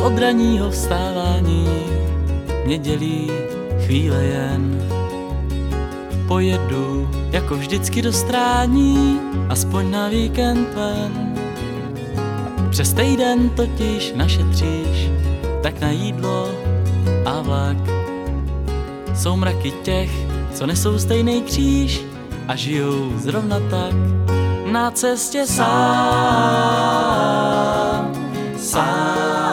od ranního vstávání mě dělí chvíle jen. Pojedu jako vždycky do Strání, aspoň na víkend ven. Přes týden totiž našetříš, tak na jídlo a vlak. Jsou mraky těch, co nesou stejný kříž a žijou zrovna tak. Na cestě sám, sám.